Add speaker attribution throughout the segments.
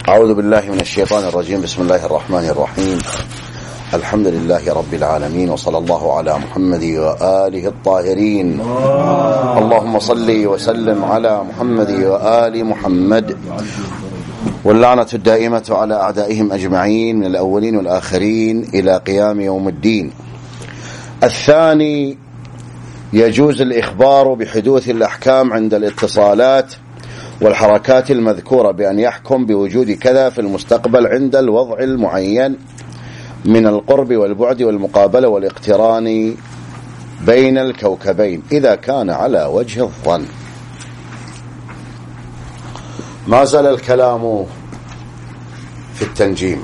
Speaker 1: أعوذ بالله من الشيطان الرجيم. بسم الله الرحمن الرحيم. الحمد لله رب العالمين، وصلى الله على محمد وآله الطاهرين. اللهم صل وسلم على محمد وآل محمد، واللعنة الدائمة على أعدائهم أجمعين من الأولين والآخرين إلى قيام يوم الدين. الثاني، يجوز الإخبار بحدوث الأحكام عند الاتصالات والحركات المذكورة بأن يحكم بوجود كذا في المستقبل عند الوضع المعين من القرب والبعد والمقابلة والاقتران بين الكوكبين إذا كان على وجه الظن. ما زال الكلام في التنجيم،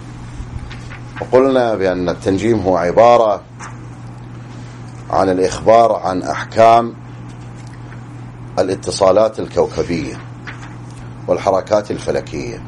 Speaker 1: وقلنا بأن التنجيم هو عبارة عن الإخبار عن أحكام الاتصالات الكوكبية والحركات الفلكية.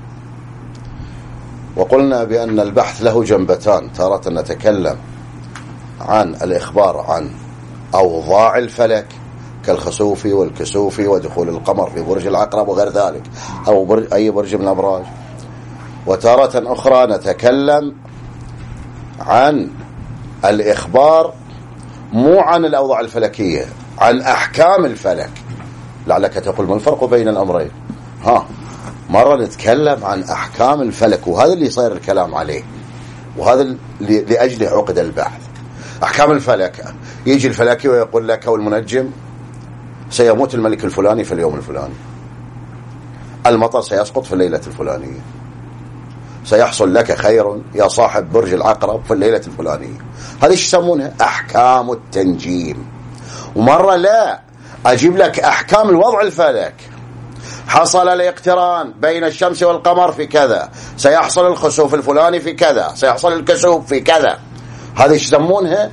Speaker 1: وقلنا بأن البحث له جنبتان، تارة نتكلم عن الإخبار عن أوضاع الفلك كالخسوف والكسوف ودخول القمر في برج العقرب وغير ذلك، أو أي برج من الأبراج. وتارة أخرى نتكلم عن الإخبار مو عن الأوضاع الفلكية، عن أحكام الفلك. لعلك تقول ما الفرق بين الأمرين؟ مرة نتكلم عن أحكام الفلك، وهذا اللي صاير الكلام عليه، وهذا لأجله عقد البحث. أحكام الفلك، يجي الفلكي ويقول لك والمنجم سيموت الملك الفلاني في اليوم الفلاني، المطر سيسقط في الليلة الفلانية، سيحصل لك خير يا صاحب برج العقرب في الليلة الفلانية. هذه ايش يسمونها؟ أحكام التنجيم. ومرة لا، أجيب لك أحكام الوضع الفلك، حصل الاقتران بين الشمس والقمر في كذا، سيحصل الخسوف الفلاني في كذا، سيحصل الكسوف في كذا. هذه ايش يسمونها؟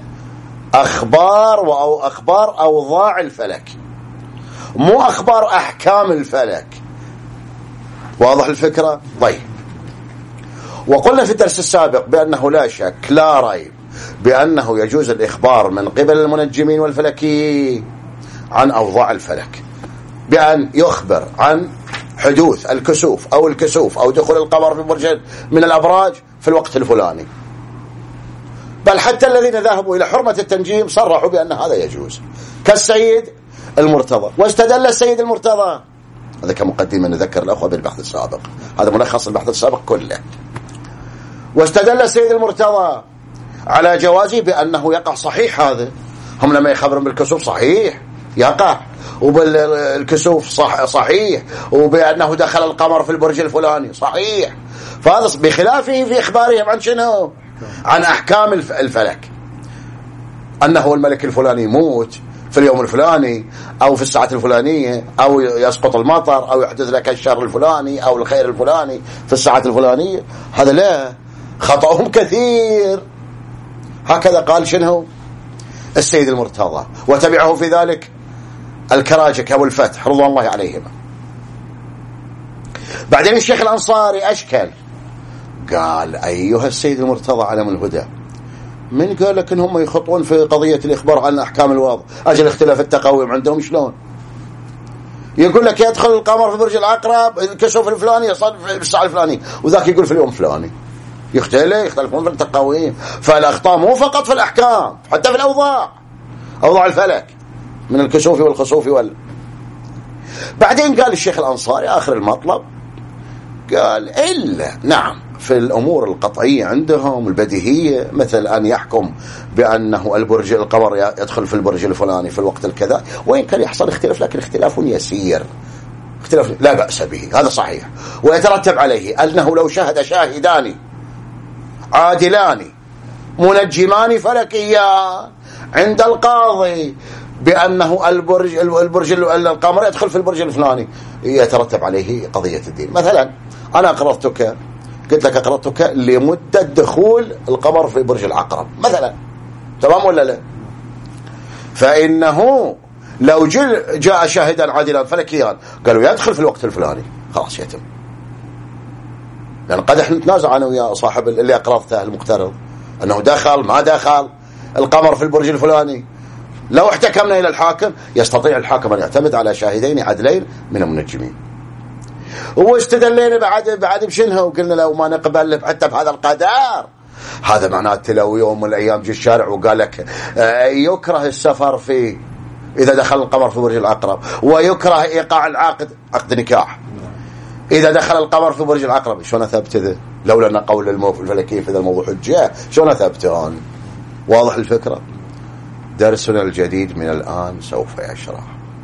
Speaker 1: أخبار أوضاع الفلك، مو أخبار أحكام الفلك. واضح الفكرة؟ طيب، وقلنا في الدرس السابق بأنه لا شك لا ريب بأنه يجوز الإخبار من قبل المنجمين والفلكيين عن أوضاع الفلك، بأن يخبر عن حدوث الكسوف أو الكسوف أو دخول القمر في برج من الأبراج في الوقت الفلاني. بل حتى الذين ذهبوا إلى حرمة التنجيم صرحوا بأن هذا يجوز، كالسيد المرتضى. واستدل السيد المرتضى، هذا كمقدمة نذكر الأخوة بالبحث السابق، هذا ملخص البحث السابق كله. واستدل السيد المرتضى على جوازه بأنه يقع صحيح. هذا هم لما يخبرون بالكسوف صحيح يقع، وبالكسوف صحيح، وبأنه دخل القمر في البرج الفلاني صحيح. فهذا بخلافه في إخبارهم عن شنو؟ عن أحكام الفلك، أنه الملك الفلاني يموت في اليوم الفلاني أو في الساعة الفلانية، أو يسقط المطر، أو يحدث لك الشر الفلاني أو الخير الفلاني في الساعة الفلانية. هذا لا، خطأهم كثير. هكذا قال شنو السيد المرتضى، وتبعه في ذلك الكراجك أو الفتح رضوان الله عليهما. بعدين الشيخ الأنصاري أشكل، قال أيها السيد المرتضى علم الهدى، من قال لك إنهم يخطون في قضية الإخبار عن أحكام الوضع؟ أجل اختلاف التقويم عندهم شلون؟ يقول لك يدخل القمر في برج العقرب الكسوف الفلاني يصل في الساعة الفلانية، وذاك يقول في اليوم الفلاني. يختلفون في التقويم. فالأخطاء مو فقط في الأحكام، حتى في الأوضاع، أوضاع الفلك من الكسوف والخسوف بعدين قال الشيخ الأنصاري آخر المطلب، قال إلا نعم في الأمور القطعية عندهم البديهية، مثل أن يحكم بأنه القمر يدخل في البرج الفلاني في الوقت الكذا، وإن كان يحصل اختلاف لكن اختلاف يسير، اختلاف لا بأس به، هذا صحيح. ويترتب عليه أنه لو شهد شاهدان عادلان منجمان فلكيان عند القاضي بأنه البرج القمر يدخل في البرج الفلاني، يترتب عليه قضية الدين. مثلا أنا قلت لك أقرضتك لمدة دخول القمر في برج العقرب مثلا، تمام ولا لا؟ فإنه لو جاء شاهدا عادلا فلكيان قالوا يدخل في الوقت الفلاني، خلاص يتم. لأن قد احنا نتنازع أنا ويا صاحب اللي أقرضته المقترض أنه دخل ما دخل القمر في البرج الفلاني، لو احتكمنا إلى الحاكم يستطيع الحاكم أن يعتمد على شاهدين عدلين من المنجمين. واستدلينا بعد بشنها وقلنا لو ما نقبل حتى بهذا القدر. هذا معناته لو يوم من الأيام جه الشارع وقال لك يكره السفر فيه إذا دخل القمر في برج العقرب، ويكره إيقاع العقد عقد نكاح إذا دخل القمر في برج العقرب، شلون أثبت ذا؟ لولا أن قول الفلكي في ذا الموضوع حجة، شلون أثبته أنا؟ واضح الفكرة؟ درسنا الجديد من الآن سوف يشرح.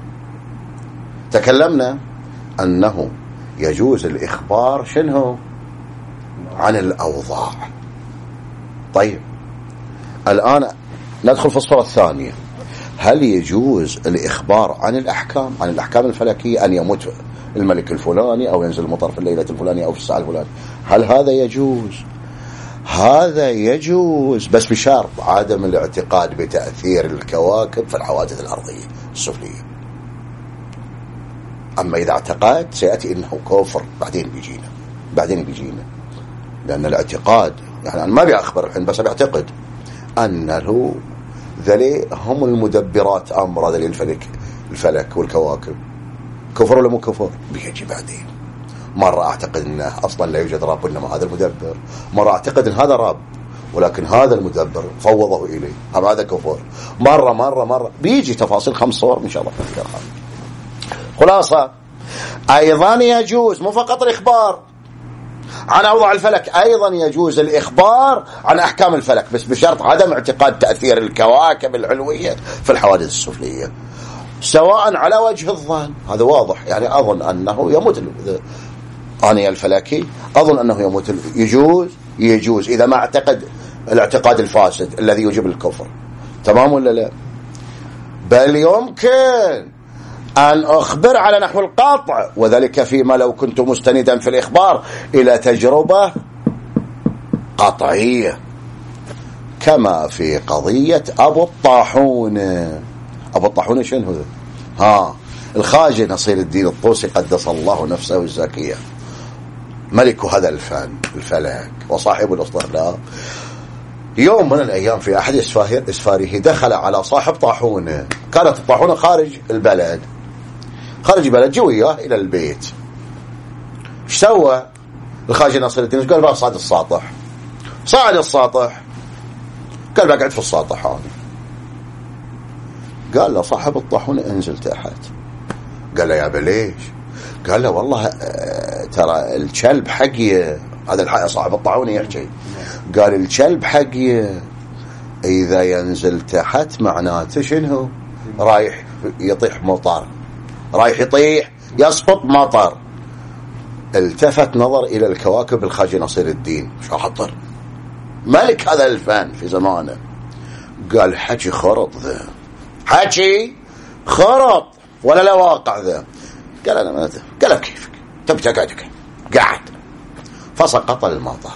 Speaker 1: تكلمنا أنه يجوز الإخبار شنو؟ عن الأوضاع. طيب الآن ندخل في الصورة الثانية. هل يجوز الإخبار عن الأحكام، عن الأحكام الفلكية، أن يموت الملك الفلاني أو ينزل المطر في الليلة الفلانية أو في الساعة الفلانية؟ هل هذا يجوز؟ هذا يجوز بس بشرط عدم الاعتقاد بتأثير الكواكب في الحوادث الأرضية السفلية. أما إذا اعتقد سيأتي إنه كفر بعدين بيجينا لأن الاعتقاد يعني أنا ما بيأخبر الحين بس بيعتقد أنه ذلي هم المدبرات أمر ذلي الفلك والكواكب. كفر ولا مو كفر؟ بيجي بعدين. مرة أعتقد أنه أصلا لا يوجد رب إنما هذا المدبر، مرة أعتقد أن هذا رب ولكن هذا المدبر فوضه إليه، هذا كفر. مرة بيجي تفاصيل 5 صور إن شاء الله نذكرها. خلاصة أيضا يجوز مو فقط الإخبار عن أوضاع الفلك، أيضا يجوز الإخبار عن أحكام الفلك بس بشرط عدم اعتقاد تأثير الكواكب العلوية في الحوادث السفلية، سواء على وجه الظن. هذا واضح، يعني أظن أنه يموت أنا الفلكي أظن أنه يموت، يجوز إذا ما اعتقد الاعتقاد الفاسد الذي يوجب الكفر. تمام ولا لا؟ بل يمكن أن أخبر على نحو القطع، وذلك فيما لو كنت مستندا في الإخبار إلى تجربة قطعية كما في قضية أبو الطاحون. أبو الطاحون شنو هذا؟ الخواجة نصير الدين الطوسي قدس الله نفسه الزكية، ملك هذا الفلك وصاحب الاصطلاح. يوم من الأيام في أحد إسفاره دخل على صاحب طاحونة، كانت الطاحونة خارج البلد جوية إلى البيت. ايش سوى الخواجة نصير الدين؟ قال بقى صعد السطح قال بقعد في السطح هذا. قال له صاحب الطاحونة انزل تحت. قال له يا بليش؟ قال له والله ترى الكلب حقي، هذا الحق صاحب الطاحونة يحكي، قال الكلب حقي إذا ينزل تحت معناته شنو؟ رايح يطيح مطر، يسقط مطر. التفت نظر إلى الكواكب الخواجة نصير الدين شاطر ملك هذا الفن في زمانه، قال حكي خرط ذا، حكي خرط ولا لا واقع ذا. قال أنا ما قال كيفك تبي تقعدك قعد. فسقط المطر.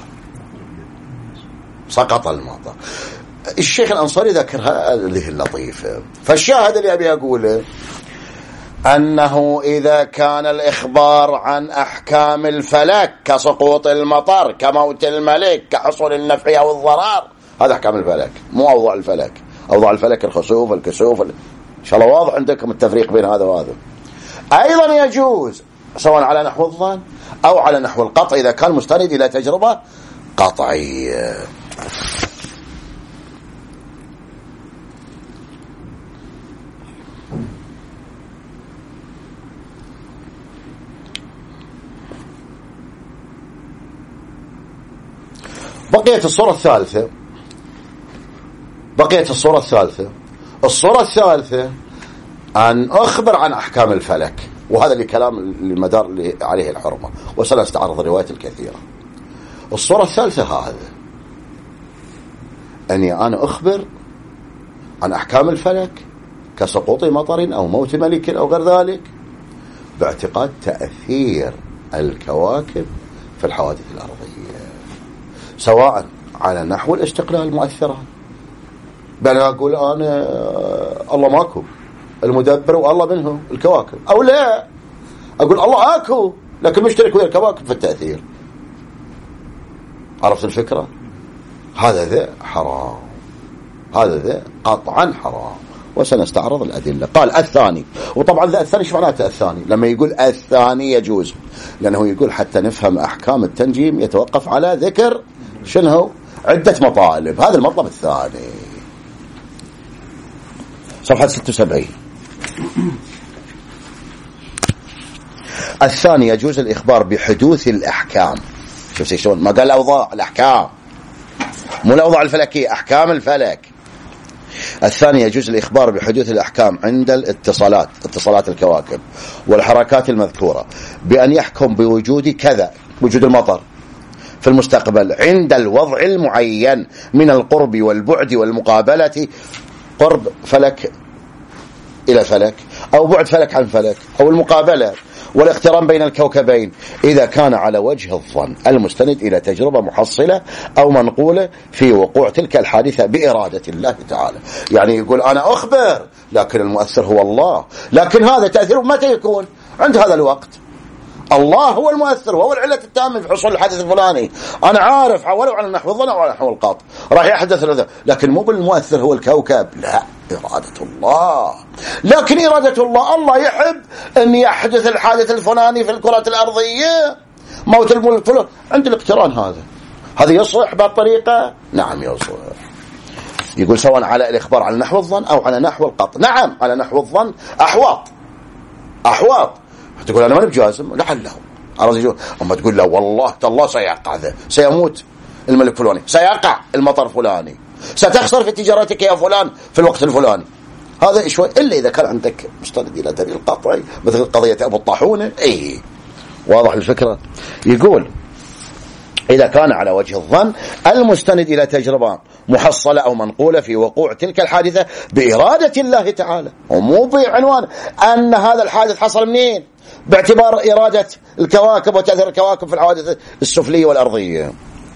Speaker 1: الشيخ الأنصاري ذكر هذه اللطيفة. فالشاهد اللي أبي أقوله أنه إذا كان الإخبار عن أحكام الفلك كسقوط المطر، كموت الملك، كحصول النفع أو الضرر، هذا أحكام الفلك مو أوضاع الفلك. أوضاع الفلك الخسوف الكسوف إن شاء الله واضح عندكم التفريق بين هذا وهذا. أيضا يجوز سواء على نحو الظن أو على نحو القطع إذا كان مستند إلى تجربة قطعية. بقيت الصورة الثالثة. الصورة الثالثة أن أخبر عن أحكام الفلك، وهذا الكلام المدار اللي عليه الحرمة وسنستعرض الروايات الكثيرة. الصورة الثالثة هذا أني أنا أخبر عن أحكام الفلك كسقوط مطر أو موت ملك أو غير ذلك باعتقاد تأثير الكواكب في الحوادث الأرضية، سواء على نحو الاستقلال مؤثرة، بل أقول أنا الله ماكو المدبر والله منه الكواكب، أو لا أقول الله أكو لكن مشترك ويا الكواكب في التأثير. عرفت الفكرة؟ هذا ذا حرام، هذا ذا قطعا حرام. وسنستعرض الأدلة. قال الثاني، وطبعا الثاني شو معناته الثاني؟ لما يقول الثاني يجوز، لأنه يقول حتى نفهم أحكام التنجيم يتوقف على ذكر شنو؟ عدة مطالب. هذا المطلب الثاني، صفحة 76. الثاني يجوز الإخبار بحدوث الأحكام. شوف شلون ما قال الأوضاع، الأحكام، مو الأوضاع الفلكية، أحكام الفلك. الثاني يجوز الإخبار بحدوث الأحكام عند الاتصالات، اتصالات الكواكب والحركات المذكورة، بأن يحكم بوجود كذا، وجود المطر في المستقبل عند الوضع المعين من القرب والبعد والمقابلة، قرب فلك إلى فلك أو بعد فلك عن فلك، أو المقابلة والاقتران بين الكوكبين، إذا كان على وجه الظن المستند إلى تجربة محصلة أو منقولة في وقوع تلك الحادثة بإرادة الله تعالى. يعني يقول أنا أخبر لكن المؤثر هو الله، لكن هذا تأثيره متى يكون؟ عند هذا الوقت. الله هو المؤثر وهو العلة التامة في حصول الحادث الفلاني. أنا عارف ولو على نحو الظن أو على نحو القط راح يحدث هذا، لكن مو بالمؤثر هو الكوكب، لا، إرادة الله. لكن إرادة الله، الله يحب أن يحدث الحادث الفلاني في الكرة الأرضية، موت الفلان، عند الاقتران هذا يصح بالطريقة؟ نعم يصح. يقول سواء على الإخبار على نحو الظن أو على نحو القط. نعم على نحو الظن أحواط تقول أنا ما بجازم لعله، أما تقول لا والله تالله سيقع، سيموت الملك فلاني، سيقع المطر فلاني، ستخسر في تجارتك يا فلان في الوقت الفلاني، هذا شوي، إلا إذا كان عندك مستند إلى دليل قطعي مثل قضية أبو الطاحونة. واضح الفكرة؟ يقول إذا كان على وجه الظن المستند إلى تجربة محصلة أو منقولة في وقوع تلك الحادثة بإرادة الله تعالى، ومو بعنوان أن هذا الحادث حصل منين، باعتبار إرادة الكواكب وتأثير الكواكب في الحوادث السفلية والأرضية،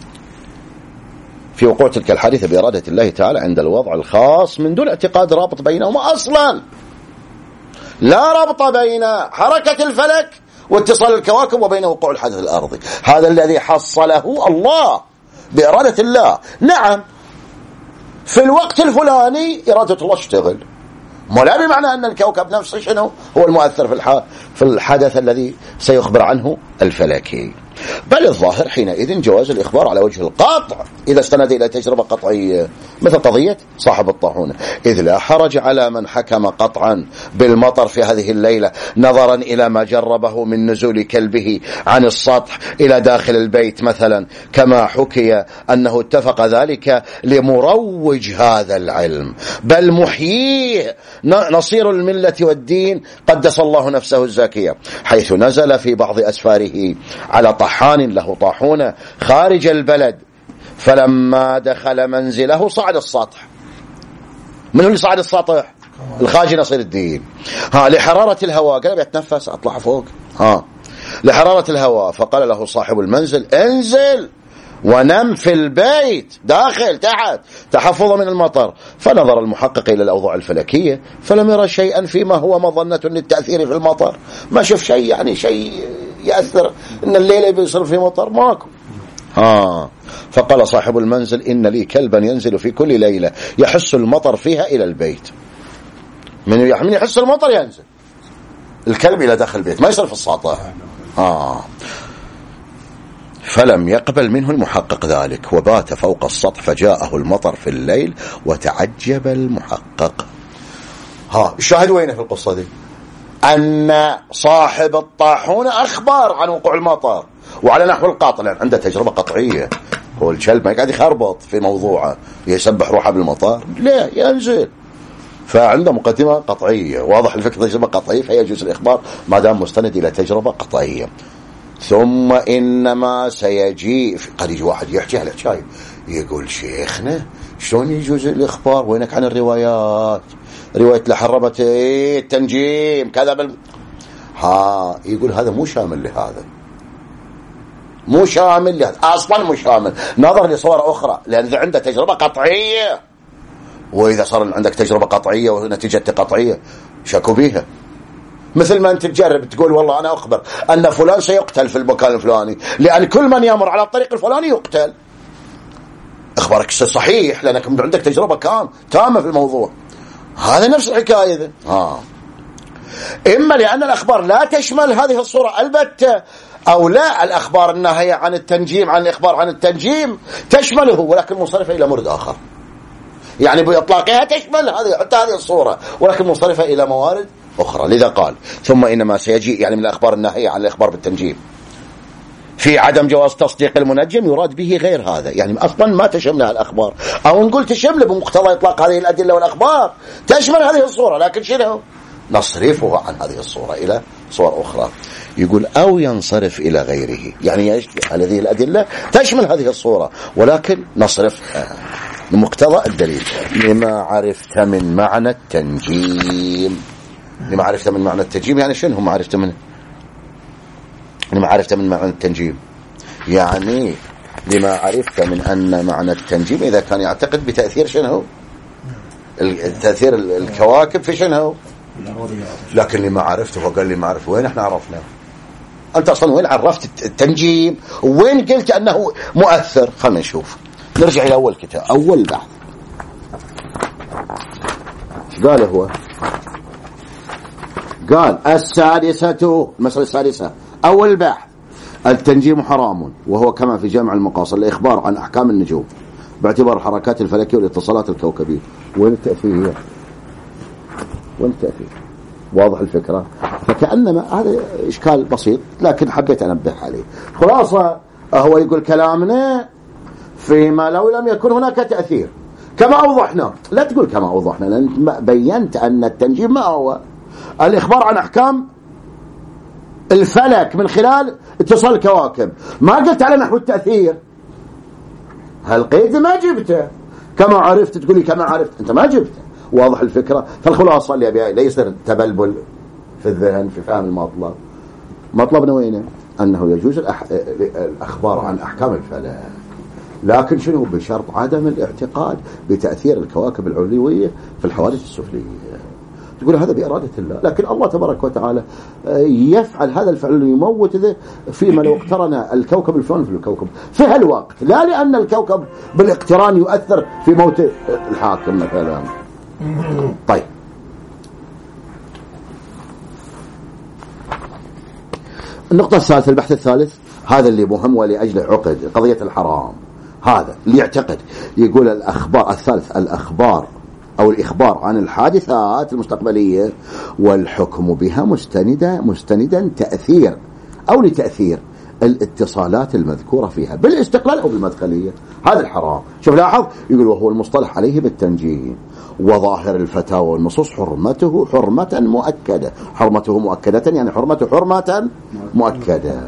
Speaker 1: في وقوع تلك الحادثة بإرادة الله تعالى عند الوضع الخاص من دون اعتقاد رابط بينهما أصلا. لا ربط بين حركة الفلك واتصال الكواكب وبين وقوع الحادث الأرضي، هذا الذي حصله الله بإرادة الله. نعم في الوقت الفلاني إرادة الله تشتغل، لا بمعنى أن الكوكب نفسه شنو هو المؤثر في الحدث الذي سيخبر عنه الفلكي، بل الظاهر حينئذ جواز الإخبار على وجه القطع إذا استند إلى تجربة قطعية مثل قضية صاحب الطاحونة، إذ لا حرج على من حكم قطعا بالمطر في هذه الليلة نظرا إلى ما جربه من نزول كلبه عن السطح إلى داخل البيت مثلا، كما حكي أنه اتفق ذلك لمروج هذا العلم بل محييه نصير الملة والدين قدس الله نفسه الزاكية، حيث نزل في بعض أسفاره على طحان له طاحونة خارج البلد، فلما دخل منزله صعد السطح. من اللي صعد السطح؟ الخاجي نصير الدين. لحرارة الهواء، قال يتنفس أطلع فوق، لحرارة الهواء، فقال له صاحب المنزل انزل ونم في البيت داخل تحت تحفظا من المطر. فنظر المحقق إلى الأوضاع الفلكية فلم يرى شيئا فيما هو مظنة للتأثير في المطر، ما شوف شيء يعني شيء يأثر إن الليلة بيصير في مطر، ماكو. فقال صاحب المنزل إن لي كلبا ينزل في كل ليلة يحس المطر فيها إلى البيت. من يحس المطر ينزل الكلب إلى داخل البيت، ما يصير في السطح. فلم يقبل منه المحقق ذلك وبات فوق السطح، فجاءه المطر في الليل وتعجب المحقق. الشاهد وينه في القصة دي؟ أن صاحب الطاحونة أخبار عن وقوع المطر وعلى نحو القاطع، لأن عنده تجربة قطعية، هو الكلب ما يقعد يخربط في موضوعه يسبح روحه بالمطر، لا ينزل، فعنده مقدمة قطعية. واضح الفكرة، تجربة قطعية فيجوز الإخبار ما دام مستند إلى تجربة قطعية. ثم إنما سيجي قد يجي واحد يحكي على شايب يقول شيخنا شلون يجوز الإخبار وينك عن الروايات، رواية لحربت التنجيم كذا يقول هذا مو شامل لهذا، مو شامل لهذا أصلا، مو شامل، نظر لصور أخرى، لأن إذا عنده تجربة قطعية، وإذا صار عندك تجربة قطعية ونتيجة قطعية شكوا بيها، مثل ما أنت تجرب تقول والله أنا أخبر أن فلان سيقتل في المكان الفلاني لأن كل من يمر على الطريق الفلاني يقتل، إخبارك صحيح لأنك عندك تجربة تامة في الموضوع. هذا نفس الحكاية ذا. إما لأن الأخبار لا تشمل هذه الصورة البتة، أو لا، الأخبار الناهية عن التنجيم، عن الإخبار عن التنجيم تشمله ولكن منصرفة إلى مورد آخر، يعني بإطلاقها تشمل حتى هذه الصورة ولكن منصرفة إلى موارد أخرى. لذا قال ثم إنما سيجي يعني من الأخبار الناهية عن الإخبار بالتنجيم في عدم جواز تصديق المنجم يراد به غير هذا، يعني أصلا ما تشملها الأخبار، أو نقول تشمل بمقتضى إطلاق هذه الأدلة والأخبار تشمل هذه الصورة، لكن شنو نصرفه عن هذه الصورة إلى صور أخرى. يقول أو ينصرف إلى غيره، يعني هذه الأدلة تشمل هذه الصورة ولكن نصرف بمقتضى الدليل. لما عرفت من معنى التنجيم. لما عرفت من معنى التنجيم يعني شنو ما عرفت منه؟ لما عرفت من معنى التنجيم يعني لما عرفت من أن معنى التنجيم إذا كان يعتقد بتأثير شنو؟ تأثير الكواكب في شنو؟ لكن لما عرفته وقال لي ما عرف، وين احنا عرفنا؟ أنت أصلا وين عرفت التنجيم؟ وين قلت أنه مؤثر؟ خلنا نشوف، نرجع إلى أول كتاب، أول بحث. ايش قال هو؟ قال السادسة، المسألة السادسة أول بحث: التنجيم حرام، وهو كما في جامع المقاصد الإخبار عن أحكام النجوم باعتبار الحركات الفلكية والاتصالات الكوكبية. وين التأثير؟ وين التأثير؟ واضح الفكرة؟ فكأنما هذا إشكال بسيط لكن حبيت أنبه عليه. خلاصة هو يقول كلامنا فيما لو لم يكن هناك تأثير كما أوضحنا. لا تقول كما أوضحنا، لأن بينت أن التنجيم ما هو الإخبار عن أحكام الفلك من خلال اتصال الكواكب. ما قلت على نحو التأثير، هالقيد ما جبته. كما عرفت تقولي كما عرفت، أنت ما جبته. واضح الفكرة؟ فالخلاصة اللي أبيها لا يصير تبلبل في الذهن في فهم المطلب. مطلبنا وينه؟ أنه يجوز الأخبار عن أحكام الفلك، لكن شنو؟ بشرط عدم الاعتقاد بتأثير الكواكب العلوية في الحوادث السفلية. تقول هذا بإرادة الله، لكن الله تبارك وتعالى يفعل هذا الفعل يموت ذا فيما لو اقترن الكوكب الفلاني في الكوكب في هالوقت، لا لأن الكوكب بالاقتران يؤثر في موت الحاكم مثلا. طيب النقطة الثالثة، البحث الثالث، هذا اللي مهم ولأجله عقد قضية الحرام. هذا اللي يعتقد يقول الأخبار الثالث، الأخبار أو الإخبار عن الحادثات المستقبلية والحكم بها مستندا تأثير أو لتأثير الاتصالات المذكورة فيها بالاستقلال أو بالمدخلية، هذا الحرام. شوف لاحظ، يقول وهو المصطلح عليه بالتنجيم، وظاهر الفتاوى والنصوص حرمته حرمة مؤكدة. حرمته مؤكدة يعني حرمته حرمة مؤكدة.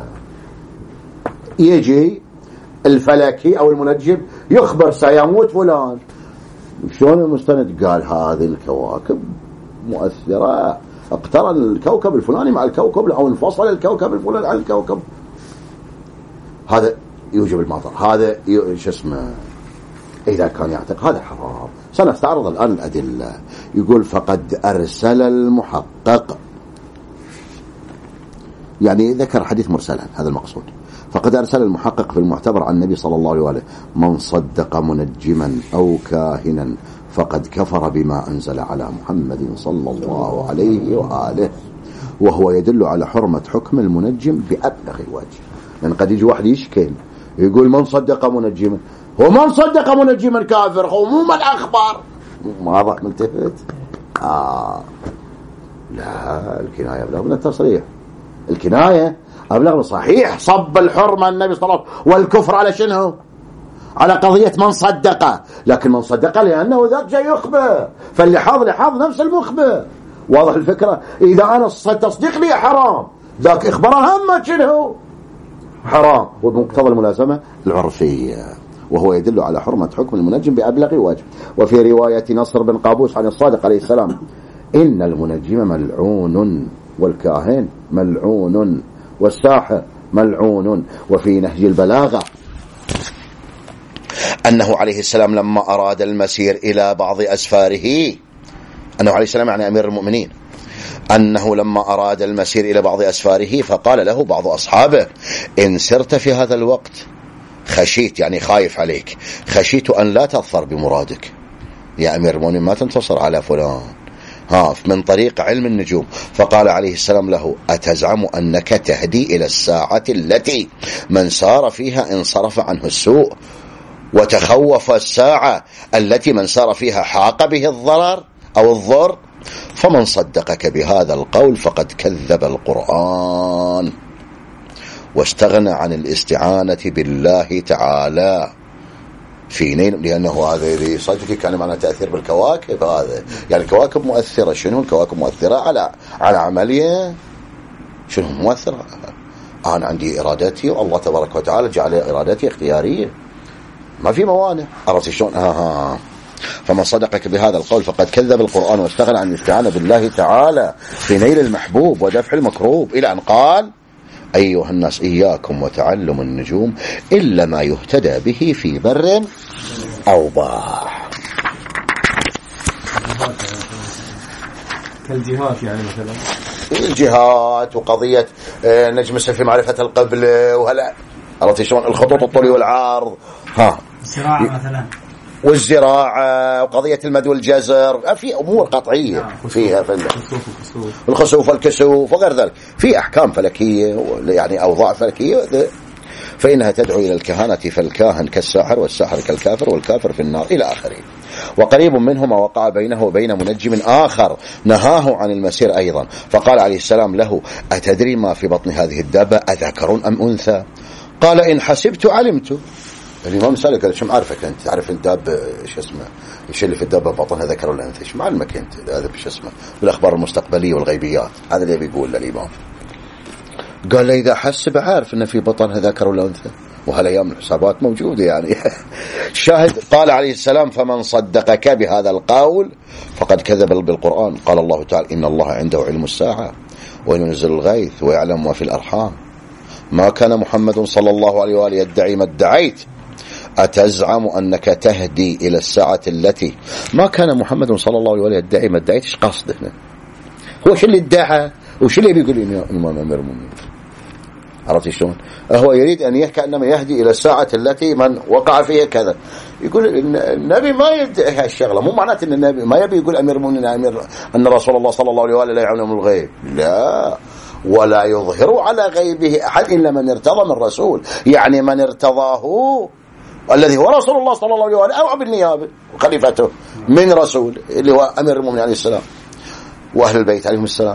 Speaker 1: يجي الفلكي أو المنجم يخبر سيموت فلان، شلون المستند؟ قال هذه الكواكب مؤثرة، اقترن الكوكب الفلاني مع الكوكب أو انفصل الكوكب الفلاني عن الكوكب، هذا يوجب المطر، هذا شو اسمه إذا كان يعتقد هذا حرام. سنستعرض الآن الأدلة. يقول فقد أرسل المحقق، يعني ذكر حديث مرسلا، هذا المقصود. فقد أرسل المحقق في المعتبر عن النبي صلى الله عليه وآله: من صدق منجما أو كاهنا فقد كفر بما أنزل على محمد صلى الله عليه وآله، وهو يدل على حرمة حكم المنجم بأبلغ وجه. يعني قد يجي واحد يشكل يقول من صدق منجما، هو من صدق منجما كافر، هو مو من الأخبار. واضح ملتفت؟ لا، الكناية أبلغ من التصريح. الكناية أبلغ. صحيح صب الحرمة النبي صلى الله عليه وسلم والكفر على شنو؟ على قضية من صدقه، لكن من صدقه لأنه ذاك جاي يخبر، فاللي حاض نفس المخبر. واضح الفكرة؟ إذا أنا التصديق لي حرام، ذاك إخباره هم شنو؟ حرام، وبمقتضى الملازمة العرفية، وهو يدل على حرمة حكم المنجم بأبلغ وجه. وفي رواية نصر بن قابوس عن الصادق عليه السلام: إن المنجم ملعون، والكاهن ملعون، والساحر ملعون. وفي نهج البلاغة أنه عليه السلام لما أراد المسير إلى بعض أسفاره، أنه عليه السلام يعني أمير المؤمنين، أنه لما أراد المسير إلى بعض أسفاره فقال له بعض أصحابه: إن سرت في هذا الوقت خشيت، يعني خايف عليك، خشيت أن لا تظفر بمرادك يا أمير المؤمنين، ما تنتصر على فلان، من طريق علم النجوم. فقال عليه السلام له: أتزعم أنك تهدي إلى الساعة التي من سار فيها انصرف عنه السوء، وتخوف الساعة التي من سار فيها حاق به الضرر أو الضر؟ فمن صدقك بهذا القول فقد كذب القرآن واستغنى عن الاستعانة بالله تعالى في نيل، لأنه هذا اللي صدقك كان معنى تأثير بالكواكب. هذا يعني الكواكب مؤثرة. شنو الكواكب مؤثرة على عملية؟ شنو مؤثرة؟ أنا عندي إرادتي والله تبارك وتعالى جعل إرادتي اختيارية، ما في موانع. عرفت شلون؟ فمن صدقك بهذا القول فقد كذب القرآن واستغنى عن الاستعانة بالله تعالى في نيل المحبوب ودفع المكروب، إلى أن قال: أيها الناس إياكم وتعلم النجوم إلا ما يهتدى به في بر أو بحر.
Speaker 2: كالجهات يعني مثلا
Speaker 1: الجهات وقضية نجم السيف في معرفة القبلة وهلا عرفت شلون؟ الخطوط الطولي والعرض،
Speaker 3: الزراعة مثلا،
Speaker 1: والزراعة وقضية المد والجزر، في أمور قطعية فيها في الخسوف والكسوف وغير ذلك، في أحكام فلكية يعني أوضاع فلكية، فإنها تدعو إلى الكهانة، فالكاهن كالساحر والساحر كالكافر والكافر في النار إلى آخره. وقريب منه ما وقع بينه وبين منجم آخر نهاه عن المسير أيضا، فقال عليه السلام له: أتدري ما في بطن هذه الدابة أذكر أم أنثى؟ قال: إن حسبت علمت. الإمام سألك: قال: شو معرفك أنت؟ تعرف الدابة شو اسمه؟ الشيء اللي في الدابة بطنها ذكر ولا أنثى؟ شو معلمك أنت؟ هذا شو اسمه؟ بالأخبار المستقبلية والغيبيات. هذا اللي بيقول للإمام. قال له: إذا حسب عارف أن في بطنها ذكر ولا أنثى، وهالأيام الحسابات موجودة يعني. شاهد. قال عليه السلام: فمن صدقك بهذا القول فقد كذب بالقرآن. قال الله تعالى: إن الله عنده علم الساعة وينزل الغيث ويعلم ما في الأرحام ما كان محمد صلى الله عليه وآله يدعي ما ادعيت أتزعم أنك تهدي إلى الساعة التي ما كان محمد صلى الله عليه وآله يدعي ما ادعيت. ايش قصده هنا؟ هو شو اللي ادعى وش اللي بيقول إمام أمير المؤمنين؟ عرفت شلون؟ هو يريد أن يحكي أنما يهدي إلى الساعة التي من وقع فيها كذا. يقول النبي ما يدعي هالشغلة، مو معناته أن النبي ما يبي يقول أمير المؤمنين أن رسول الله صلى الله عليه وآله لا يعلم الغيب، لا، ولا يظهر على غيبه أحد إلا من ارتضى من رسول، يعني من ارتضاه الذي هو رسول الله صلى الله عليه وآله أو بالنيابة وخليفته من رسول اللي هو أمير المؤمنين عليه السلام وأهل البيت عليهم السلام.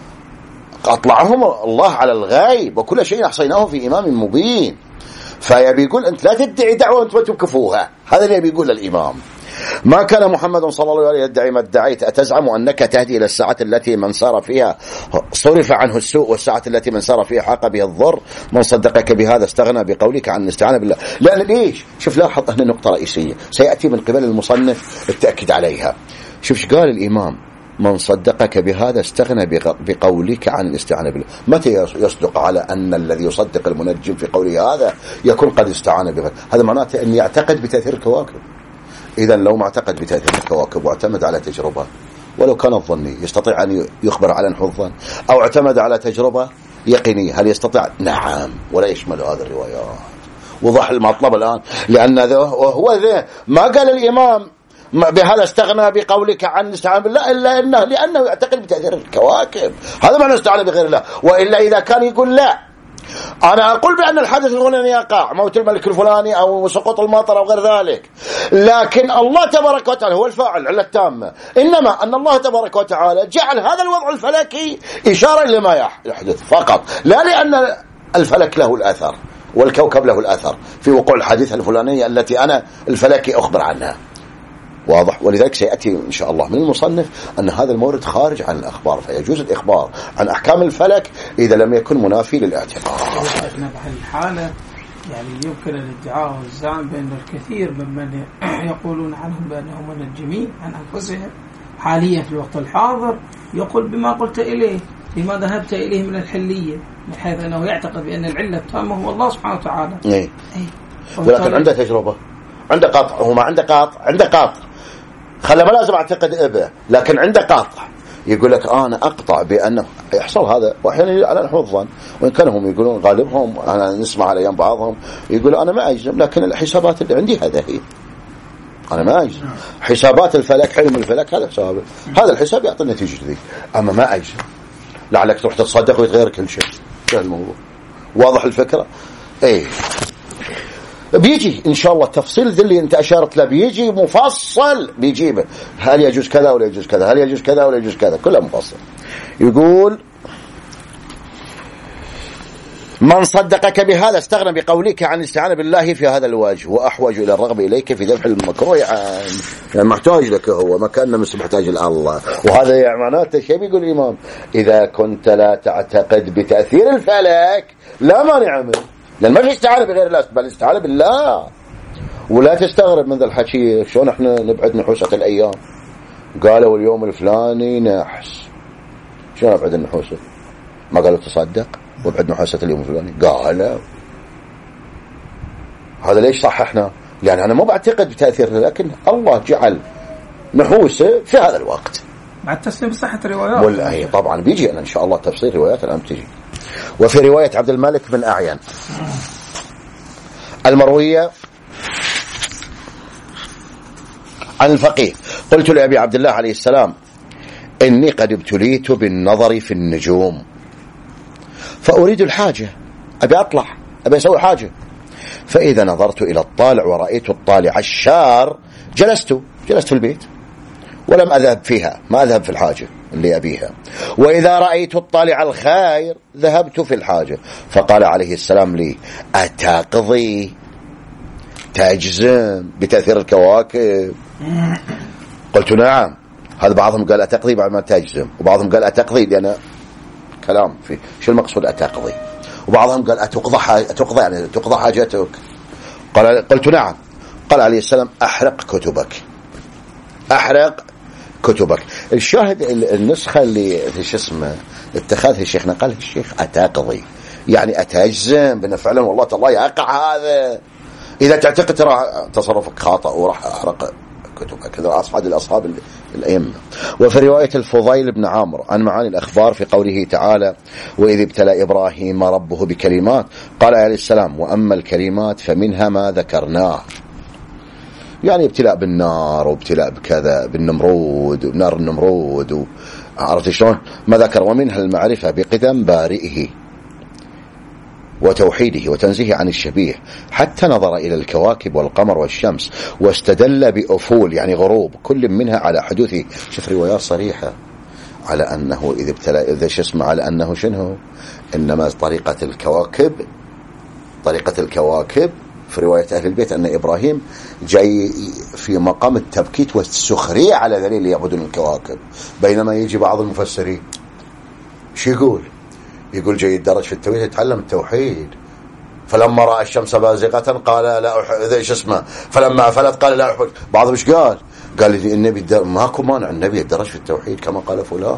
Speaker 1: أطلعهم الله على الغيب وكل شيء أحصيناه في إمام مبين. فيبي يقول أنت لا تدعي دعوة وأنت تكفوها. هذا اللي بيقول الإمام. ما كان محمد صلى الله عليه وسلم يدعي ما ادعيت أتزعم أنك تهدي إلى الساعة التي من سار فيها صرف عنه السوء والساعة التي من سار فيها حاق به الضر. من صدقك بهذا استغنى بقولك عن الاستعانة بالله. لأن ليش؟ شوف، لاحظ هنا نقطة رئيسية سيأتي من قبل المصنف التأكيد عليها. شوف ايش قال الإمام: من صدقك بهذا استغنى بقولك عن الاستعانة بالله. متى يصدق على أن الذي يصدق المنجم في قوله هذا يكون قد استعان به؟ هذا معناته أن يعتقد بتأثير الكواكب. إذا لو ما اعتقد بتأثير الكواكب واعتمد على تجربة ولو كانت ظني، يستطيع أن يخبر على نحو الظن؟ أو اعتمد على تجربة يقينية، هل يستطيع؟ نعم، ولا يشمل هذه الروايات. وضح المطلب الآن، لأن هو ذا ما قال الإمام بهذا استغنى بقولك عن الاستعانة بالله إلا لأنه يعتقد بتأثير الكواكب. هذا معنى استعانة بغير الله. وإلا إذا كان يقول لا، أنا أقول بأن الحدث الفلاني يقع، موت الملك الفلاني أو سقوط المطر أو غير ذلك، لكن الله تبارك وتعالى هو الفاعل علة التامة، إنما أن الله تبارك وتعالى جعل هذا الوضع الفلكي إشارة لما يحدث فقط، لا لأن الفلك له الأثر والكوكب له الأثر في وقوع الحادثة الفلانية التي أنا الفلكي أخبر عنها. واضح؟ ولذلك سيأتي إن شاء الله من المصنف أن هذا المورد خارج عن الأخبار، فيجوز الإخبار عن أحكام الفلك إذا لم يكن منافي للاعتقاد.
Speaker 3: بهالحالة يعني يمكن الادعاء والزعم بأن الكثير ممن يقولون عنهم بأنهم منجمين عن أنفسهم حاليا في الوقت الحاضر يقول بما قلت إليه، بما ذهبت إليه من الحلية، من حيث أنه يعتقد بأن العلة التامة هو الله سبحانه وتعالى.
Speaker 1: ولكن عنده تجربة، عنده قاطع. هو ما عنده قاطع خلى ما لازم اعتقد ابه، لكن عنده قاطع يقول لك انا اقطع بانه يحصل هذا، واحيانا على نحو الظن، وان كانوا هم يقولون غالبهم انا نسمع على ايام بعضهم يقول انا ما اجزم، لكن الحسابات اللي عندي هذا هي أنا ما أجزم. حسابات الفلك، علم الفلك هذا حسابه، هذا الحساب يعطي النتيجة ذي، أما ما أجزم. لعلك تروح تتصدق ويتغير كل شيء. شو الموضوع؟ واضح الفكرة؟ إيه بيجي إن شاء الله التفصيل ذي اللي أنت أشارت له، بيجي مفصل بيجيبه، هل يجوز كذا ولا يجوز كذا، هل يجوز كذا ولا يجوز كذا، كله مفصل. يقول من صدقك بهذا استغنى بقولك عن الاستعانة بالله في هذا الوجه، وأحوج إلى الرغبة إليك في ذبح المكروه، يعني محتاج لك هو ما كان مش محتاج الله. وهذا يعني معناته شيء بيقول الإمام إذا كنت لا تعتقد بتأثير الفلك لا مانع منه، لأن ما في استعانة بغير الله بل استعانة بالله. ولا تستغرب من ذا الحكي، شلون احنا نبعد نحوسة الأيام؟ قالوا اليوم الفلاني نحس، شلون نبعد النحوسة؟ ما قالوا تصدق وابعد نحوسة اليوم الفلاني؟ قالوا. هذا ليش صححنا؟ يعني أنا مو بعتقد بتأثير، لكن الله جعل نحوسة في هذا الوقت
Speaker 3: مع التسليم بصحة الروايات.
Speaker 1: والله طبعا بيجي أنا إن شاء الله تفصيل روايات الآن تجي. وفي رواية عبد الملك بن أعين المروية عن الفقيه قلت لأبي عبد الله عليه السلام إني قد ابتليت بالنظر في النجوم فأريد الحاجة، أبي أطلع أبي أسوي حاجة، فإذا نظرت إلى الطالع ورأيت الطالع الشار جلست في البيت ولم أذهب فيها، ما أذهب في الحاجة اللي أبيها، وإذا رأيت الطالع الخير ذهبت في الحاجة. فقال عليه السلام لي أتقضي تجزم بتأثير الكواكب؟ قلت نعم. هذا بعضهم قال أتقضي بعد ما تجزم، وبعضهم قال أتقضي لأن كلام في شو المقصود أتقضي، وبعضهم قال أتقضي يعني تقضى حاجتك. قلت نعم. قال عليه السلام أحرق كتبك. الشاهد النسخة اللي في اسمه اتخذها الشيخ نقلها الشيخ أتقضي يعني أتجزم بأن فعلا والله الله يقع هذا. إذا تعتقد ترى تصرفك خاطئ وراح أحرق كتبك. هذا أصحاب الأئمة. وفي رواية الفضيل بن عمرو عن معاني الأخبار في قوله تعالى وإذ ابتلى إبراهيم ربه بكلمات قال عليه السلام وأما الكلمات فمنها ما ذكرناه، يعني ابتلاء بالنار وابتلاء بكذا بالنمرود ونار النمرود عرفت شلون ما ذكر، ومنها المعرفة بقدم بارئه وتوحيده وتنزيه عن الشبيه، حتى نظر إلى الكواكب والقمر والشمس واستدل بأفول يعني غروب كل منها على حدوثه. شوف روايات صريحة على أنه إذا ابتلى إذا اسمه على أنه شنو إنما طريقة الكواكب في رواية أهل البيت أن إبراهيم جاي في مقام التبكيت والسخرية على ذلك اللي يعبدون الكواكب، بينما يجي بعض المفسرين شو يقول جاي الدرج في التوحيد يتعلم التوحيد، فلما رأى الشمس بازغة قال لا إيش اسمه فلما أفلت قال لا أحب. بعضهم إيش قال لي النبي ماكو مانع النبي الدرج في التوحيد كما قال فلان.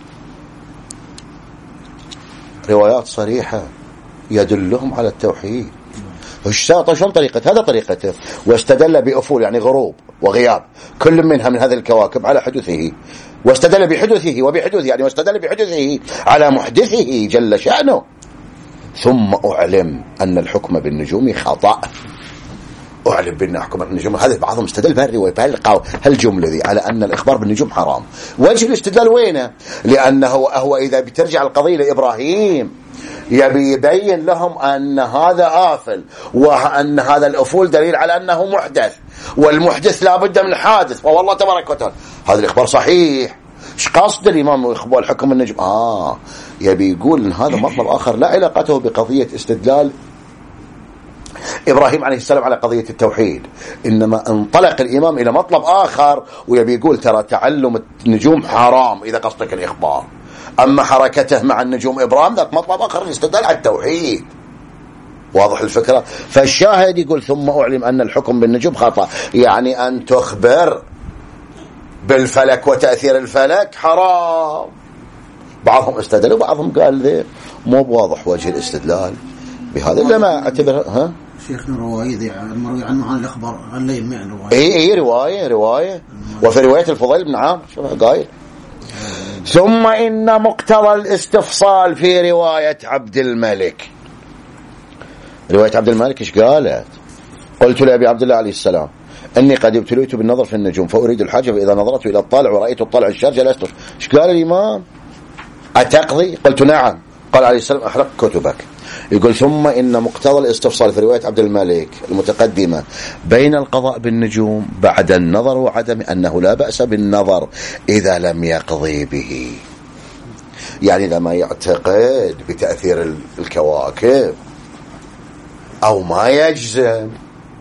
Speaker 1: روايات صريحة يدلهم على التوحيد. شلون طريقة هذا طريقته واستدل بأفول يعني غروب وغياب كل منها من هذه الكواكب على حدوثه، واستدل بحدوثه وبحدوثه يعني واستدل بحدوثه على محدثه جل شأنه. ثم أعلم أن الحكم بالنجوم خطأ. أعلم بأن حكم بالنجوم هذا بعضهم استدل بهالرواية هالجملة ذي على أن الإخبار بالنجوم حرام. وجه الاستدلال وينه؟ لأنه هو إذا بترجع القضية لإبراهيم يبي يبين لهم أن هذا آفل وأن هذا الأفول دليل على أنه محدث، والمحدث لا بد من حادث، والله تبارك وتعالى هذا الإخبار صحيح. ايش قصد الإمام إخبار الحكم النجم؟ يبي يقول أن هذا مطلب آخر لا علاقته بقضية استدلال إبراهيم عليه السلام على قضية التوحيد، إنما انطلق الإمام إلى مطلب آخر ويبي يقول ترى تعلم النجوم حرام إذا قصدك الإخبار، أما حركته مع النجوم إبراهيم ذاك مطلب آخر يستدل على التوحيد. واضح الفكرة؟ فالشاهد يقول ثم أعلم أن الحكم بالنجوم خطأ، يعني أن تخبر بالفلك وتأثير الفلك حرام. بعضهم استدل وبعضهم قال ذي مو بواضح وجه الاستدلال بهذا إلا ما اعتبر
Speaker 2: شيخنا رواية ذي المروي عنه عن الأخبار عن لا يمنع
Speaker 1: رواية رواية. وفي رواية الفضيل بن عمرو شوف قايل ثم إن مقتضى الاستفصال في رواية عبد الملك. رواية عبد الملك إيش قالت؟ قلت لأبي عبد الله عليه السلام أني قد ابتليت بالنظر في النجوم فأريد الحاجة، فإذا نظرت إلى الطالع ورأيت الطالع الشر جلست. إيش قال الإمام؟ أتقضي؟ قلت نعم. قال عليه السلام أحرق كتبك. يقول ثم إن مقتضى الاستفصال في رواية عبد الملك المتقدمة بين القضاء بالنجوم بعد النظر وعدم أنه لا بأس بالنظر إذا لم يقضي به، يعني لما يعتقد بتأثير الكواكب أو ما يجزم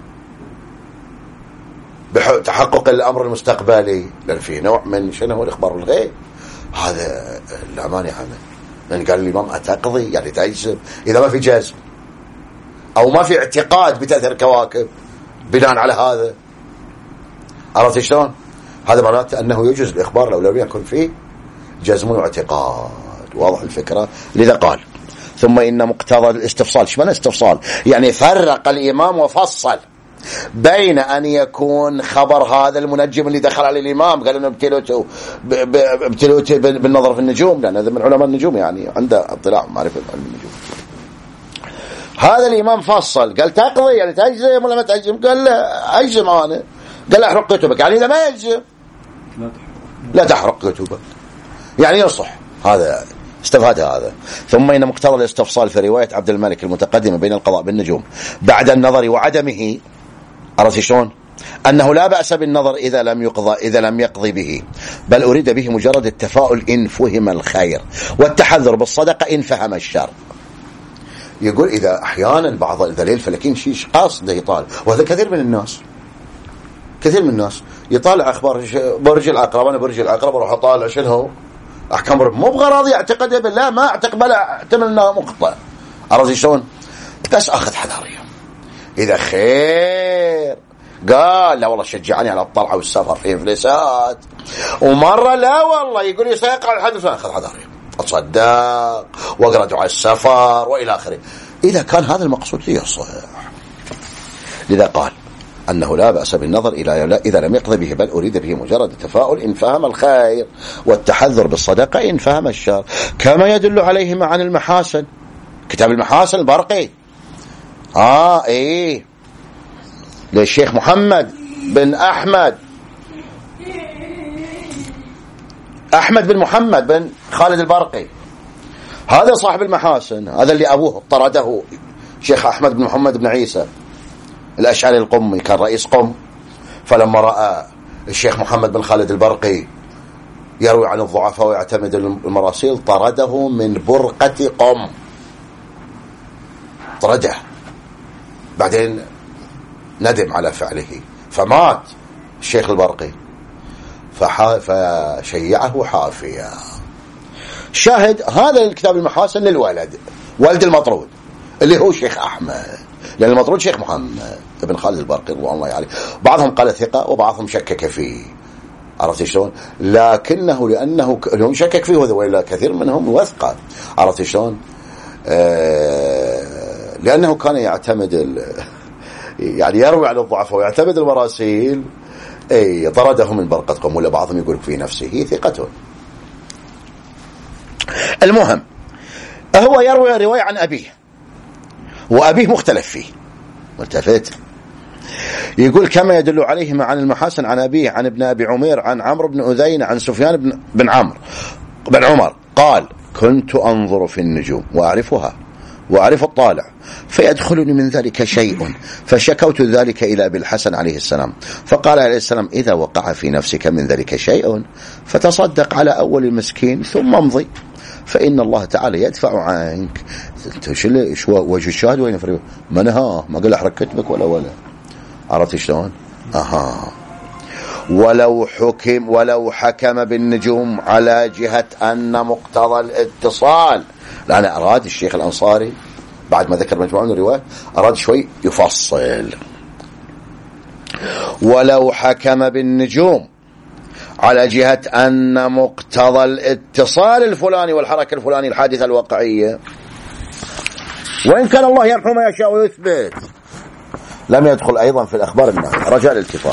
Speaker 1: بتحقق الأمر المستقبلي، لأن فيه نوع من شنو هو الإخبار بالغيب، هذا لا مانع عنه. لأن قال الإمام أتقضي يعني تجزم إذا ما في جزم أو ما في اعتقاد بتأثير الكواكب بناء على هذا. عرفت شلون؟ هذا معناته أنه يجوز الإخبار لو لم يكن فيه جزم واعتقاد. واضح الفكرة؟ لذا قال ثم إن مقتضى الاستفصال. ايش معنى استفصال؟ يعني فرق الإمام وفصل بين أن يكون خبر هذا المنجم اللي دخل على الإمام قال أنه ابتلوته بالنظر في النجوم، لأن هذا من علماء النجوم يعني عنده اطلاع معرفة علم النجوم. هذا الإمام فصل قال تقضي يعني تجزم ولا ما تجزم؟ قال لا أجزم أنا. قال أحرق كتبك يعني إذا ما يجزم لا تحرق كتبك يعني يصح. هذا استفاد هذا. ثم إن مقتضى الاستفصال في رواية عبد الملك المتقدمة بين القضاء بالنجوم بعد النظر وعدمه، عرفت شلون؟ أنه لا بأس بالنظر إذا لم يقضي به، بل أريد به مجرد التفاؤل إن فهم الخير والتحذر بالصدقة إن فهم الشر. يقول إذا أحيانا بعض الدليل الفلكيين شيء قاصد يطالع، وهذا كثير من الناس يطالع أخبار برج العقرب. أنا برج العقرب أروح أطالع شنو أحكام رب، مو بغراضي أعتقد بالله، ما أعتقد بل أعتمد أنه مخطئ. عرفت شلون؟ بس أخذ حذري إذا خير. قال لا والله شجعني على الطلعة والسفر في إفلاسات، ومرة لا والله يقول لي سيقع الحدث أخذ حذري أتصدق وأقرأ دعاء السفر وإلى آخره. إذا كان هذا المقصود يصح. لذا قال أنه لا بأس بالنظر إذا لم يقضي به، بل أريد به مجرد التفاؤل إن فهم الخير والتحذر بالصدقة إن فهم الشر، كما يدل عليه معاني المحاسن. كتاب المحاسن البرقي إيه للشيخ محمد بن أحمد بن محمد بن خالد البرقي، هذا صاحب المحاسن، هذا اللي أبوه طرده شيخ أحمد بن محمد بن عيسى الأشعري القمي، كان رئيس قم. فلما رأى الشيخ محمد بن خالد البرقي يروي عن الضعفاء ويعتمد المراسيل طرده من برقة قم، طرده. بعدين ندم على فعله فمات الشيخ البرقي فشيعه حافيا. شاهد هذا الكتاب المحاسن للولد ولد المطرود اللي هو شيخ أحمد، لأن المطرود شيخ محمد بن خالد البرقي رضوان الله عليه. بعضهم قال ثقة وبعضهم شكك فيه، عرفت شلون؟ لكنه لأنه هم شكك فيه وإلا كثير منهم وثقة، عرفت شلون؟ لأنه كان يعتمد يعني يروي على الضعفاء ويعتمد المراسيل، طرده من برقة قم. ولا بعضهم يقول في نفسه ثقة. المهم هو يروي رواية عن أبيه، وأبيه مختلف فيه، ملتفت. يقول كما يدل عليه معاني المحاسن عن أبيه عن ابن أبي عمير عن عمرو بن أذين عن سفيان بن عمر قال كنت أنظر في النجوم وأعرفها وأعرف الطالع فيدخلني من ذلك شيء، فشكوت ذلك إلى أبي الحسن عليه السلام، فقال عليه السلام إذا وقع في نفسك من ذلك شيء فتصدق على أول المسكين ثم امضي، فإن الله تعالى يدفع عنك. شو وجه الشاهد وين فريق منها ما قال أحرق كتبك ولا عرفت شلون؟ ولو حكم بالنجوم على جهة أن مقتضى الاتصال، لأن أراد الشيخ الأنصاري بعد ما ذكر مجموعة من الروايات أراد شوي يفصل. ولو حكم بالنجوم على جهة أن مقتضى الاتصال الفلاني والحركة الفلاني الحادثة الواقعية، وإن كان الله يرحم ما يشاء ويثبت، لم يدخل أيضا في الأخبار النافعة رجاء الالتفات.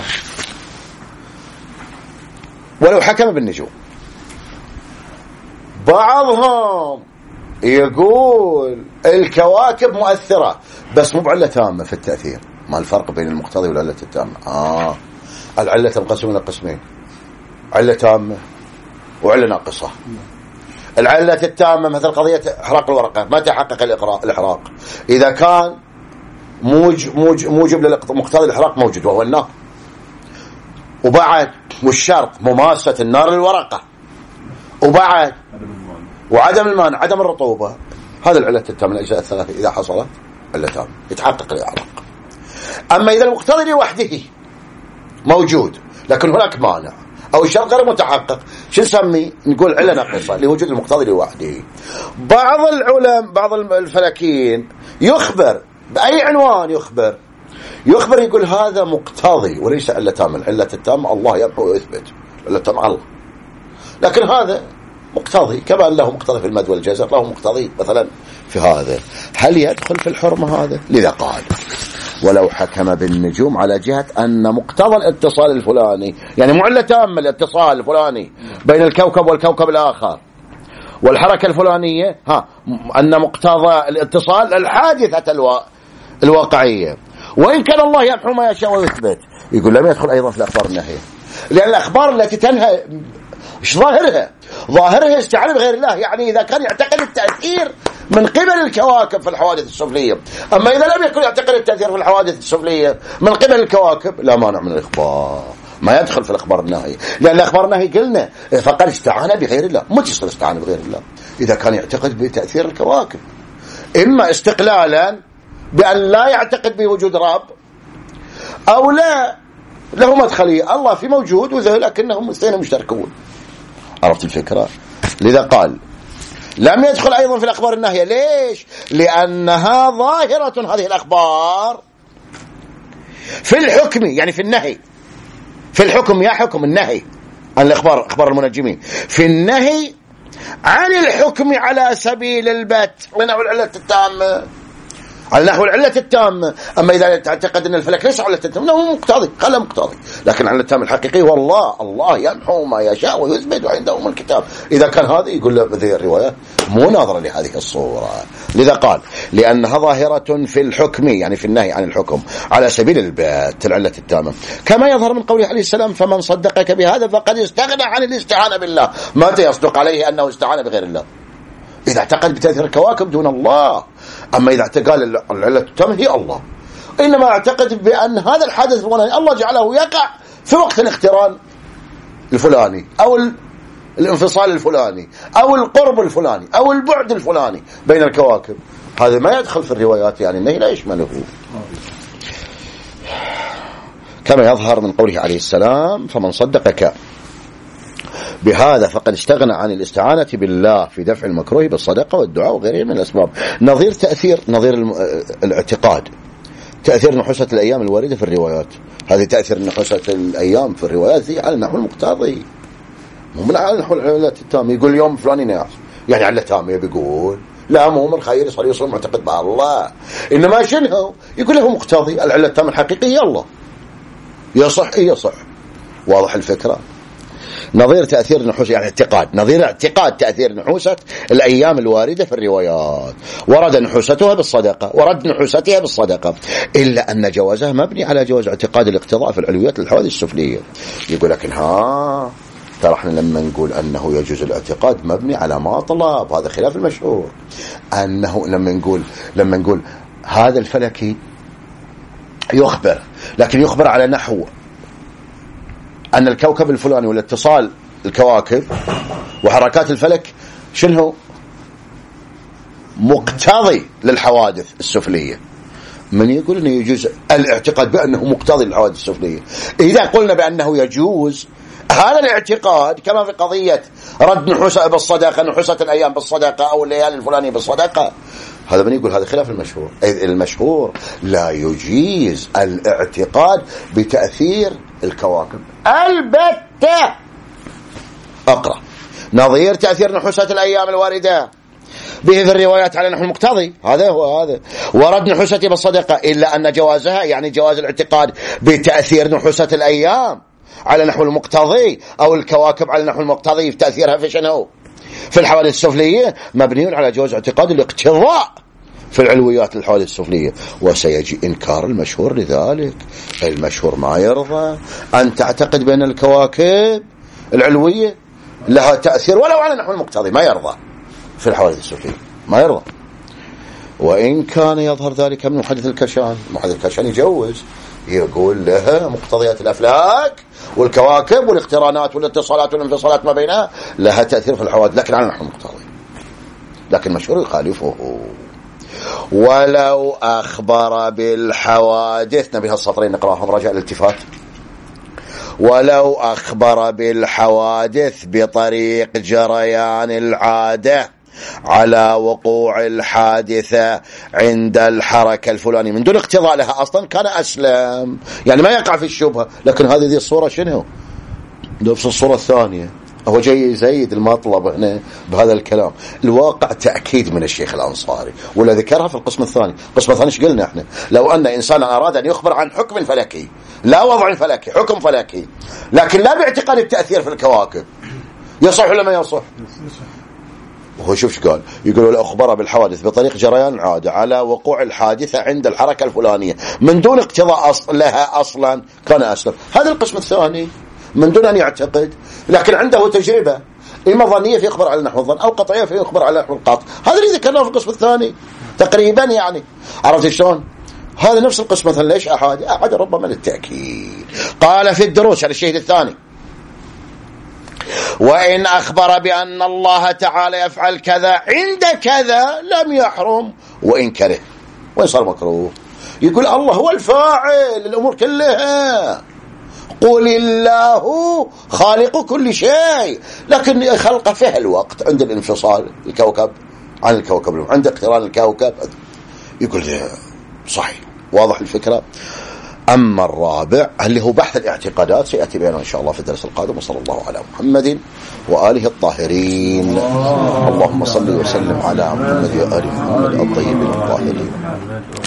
Speaker 1: ولو حكم بالنجوم، بعضهم يقول الكواكب مؤثرة بس مو بعلة تامة في التأثير، ما الفرق بين المقتضي والعلة التامة؟ العلة تنقسم إلى قسمين: علة تامة وعلة ناقصة. العلة التامة مثل قضية إحراق الورقة، متى حقق الإحراق؟ إذا كان موجب لمقتضى الإحراق موجود وهو النار، وبعد والشرط مماسة النار للورقة، وبعد وعدم المانع عدم الرطوبة. هذا العلة التامة الأجزاء الثلاثة إذا حصلت علة تامة يتحقق الإحراق. أما إذا المقتضي لوحده موجود لكن هناك مانع أو الشرط غير متحقق، شو نسمي؟ نقول علة ناقصة لوجود المقتضي لوحده. بعض العلماء بعض الفلكيين يخبر بأي عنوان، يخبر يقول هذا مقتضي وليس علة تامة. العلة التامة الله يمحو ويثبت، علة تامة الله، لكن هذا مقتضي كما له مقتضي في المد والجزر، له مقتضي مثلا في هذا. هل يدخل في الحرمة هذا؟ لذا قال ولو حكم بالنجوم على جهة أن مقتضى الاتصال الفلاني، يعني معلة تامة الاتصال الفلاني بين الكوكب والكوكب الآخر والحركة الفلانية، أن مقتضى الاتصال الحادثة الواقعية، وإن كان الله يمحو ما يشاء ويثبت. يقول لم يدخل أيضا في الأخبار النهية، لأن الأخبار التي تنهى إيش ظاهرها استعانة بغير الله، يعني إذا كان يعتقد التأثير من قبل الكواكب في الحوادث السفلية. أما إذا لم يكن يعتقد التأثير في الحوادث السفلية من قبل الكواكب لا مانع من الإخبار، ما يدخل في الأخبار النهية، لأن الأخبار النهية قلنا فقد استعان بغير الله. متى يصير استعان بغير الله؟ إذا كان يعتقد بتأثير الكواكب، إما استقلالا بأن لا يعتقد بوجود رب، أو لا له مدخلية، الله في موجود وذا لكنهم اثنين مشتركون. عرفت الفكرة؟ لذا قال لم يدخل أيضا في الأخبار النهية. ليش؟ لأنها ظاهرة هذه الأخبار في الحكم، يعني في النهي، في الحكم يا حكم النهي عن الأخبار، أخبار المنجمين في النهي عن الحكم على سبيل البت ونحو العلة التامة، على نحو العلة التامة. أما إذا تعتقد أن الفلك ليس علة التامة هو مقتضي، قال مقتضي، لكن علة التامة الحقيقي والله الله يمحو ما يشاء ويثبت وعنده أم الكتاب. إذا كان هذا يقول له هذه الروايات مو ناظرة لهذه الصورة. لذا قال لأنها ظاهرة في الحكم، يعني في النهي عن الحكم على سبيل البت العلة التامة، كما يظهر من قوله عليه السلام فمن صدقك بهذا فقد استغنى عن الاستعانة بالله. متى يصدق عليه أنه استعان بغير الله؟ إذا اعتقد بتأثير الكواكب دون الله. أما إذا اعتقد العلة التامة هي الله، إنما اعتقد بأن هذا الحدث الله جعله يقع في وقت الاقتران الفلاني أو الانفصال الفلاني أو القرب الفلاني أو البعد الفلاني بين الكواكب. هذا ما يدخل في الروايات، يعني النهي لا يشمله، كما يظهر من قوله عليه السلام فمن صدقك بهذا فقد استغنى عن الاستعانة بالله في دفع المكروه بالصدقة والدعاء وغيره من الأسباب. نظير الاعتقاد، تأثير نحوسة الأيام الواردة في الروايات. هذه تأثير نحوسة الأيام في الروايات ذي على نحو المقتضي، مو من على نحو العلة التامة. يقول يوم فلاني ناس يعني علة تامة، بيقول لا مو من خير صار يصير معتقد مع الله، إنما شنو يقول له مقتضي العلة التامة الحقيقية الله، يصح. واضح الفكرة؟ نظير تأثير نحوس، يعني اعتقاد، نظير اعتقاد تأثير نحوسة الأيام الواردة في الروايات، ورد نحوستها بالصدقة، إلا أن جوازها مبني على جواز اعتقاد الاقتضاء في العلويات للحوادث السفلية. يقول لكن ترى احنا لما نقول أنه يجوز الاعتقاد مبني على ما طلب، هذا خلاف المشهور. أنه لما نقول هذا الفلكي يخبر، لكن يخبر على نحو أن الكوكب الفلاني والاتصال الكواكب وحركات الفلك شنو مقتضي للحوادث السفلية. من يقول أنه يجوز الاعتقاد بأنه مقتضي للحوادث السفلية؟ إذا قلنا بأنه يجوز هذا الاعتقاد كما في قضية رد نحوسة بالصدقة، نحوسة الأيام بالصدقة أو الليالي الفلانية بالصدقة، هذا من يقول هذا خلاف المشهور. المشهور لا يجيز الاعتقاد بتأثير الكواكب البتة. أقرأ نظير تأثير نحوسة الأيام الواردة به في الروايات على نحو المقتضي، هذا ورد نحوسة بالصدقة، إلا أن جوازها يعني جواز الاعتقاد بتأثير نحوسة الأيام على نحو المقتضي أو الكواكب على نحو المقتضي في تأثيرها في شنو في الحوادث السفلية، مبني على جواز اعتقاد الاقتضاء في العلويات للحوادث السفلية، وسيجي إنكار المشهور لذلك. المشهور ما يرضى أن تعتقد بأن الكواكب العلوية لها تأثير ولو على نحو المقتضي، ما يرضى في الحوادث السفلية، ما يرضى. وإن كان يظهر ذلك من محدث الكشان، محدث الكشان يجوز، يقول لها مقتضيات الأفلاك والكواكب والاقترانات والاتصالات والانفصالات ما بينها لها تأثير في الحوادث، لكن على نحو المقتضي. لكن المشهور يخالفه. ولو أخبر بالحوادث، نبي هالسطرين نقراهم رجاء الالتفات. ولو أخبر بالحوادث بطريق جريان العادة على وقوع الحادثة عند الحركة الفلانية من دون اقتضاء لها أصلا كان أسلم، يعني ما يقع في الشبهة. لكن هذه ذي الصورة شنو؟ نفس الصورة الثانية، هو جاي يزيد المطلب هنا بهذا الكلام. الواقع تأكيد من الشيخ الأنصاري، ولا ذكرها في القسم الثاني. القسم الثاني ايش قلنا احنا؟ لو أن إنسانا أراد أن يخبر عن حكم فلكي، لا وضع فلكي، حكم فلكي، لكن لا باعتقاد التأثير في الكواكب، يصح ولا ما يصح؟ وهو شوف قال، يقولوا الأخبار بالحوادث بطريق جريان العادة على وقوع الحادثة عند الحركة الفلانية من دون اقتضاء لها أصلا كان أسلم. هذا القسم الثاني من دون أن يعتقد، لكن عنده تجربة، إما ظنية فيخبر على نحو الظن أو قطعية فيخبر على نحو القطع. هذا اللي ذكرناه في القسم الثاني تقريبا، يعني عرفت شلون؟ هذا نفس القسم مثلا. ليش أحد ربما للتأكيد. قال في الدروس على الشهيد الثاني: وإن أخبر بأن الله تعالى يفعل كذا عند كذا لم يحرم وإن كره، وإن صار مكروه. يقول الله هو الفاعل الأمور كلها، قل الله خالق كل شيء، لكن خلقه فيه الوقت عند الانفصال الكوكب عن الكوكب، عند اقتران الكوكب. يقول صحيح، واضح الفكرة. أما الرابع اللي هو بحث الاعتقادات سيأتي بينه إن شاء الله في الدرس القادم. وصلى الله على محمد وآله الطاهرين. اللهم صل وسلم على محمد وآل محمد الطيبين الطاهرين.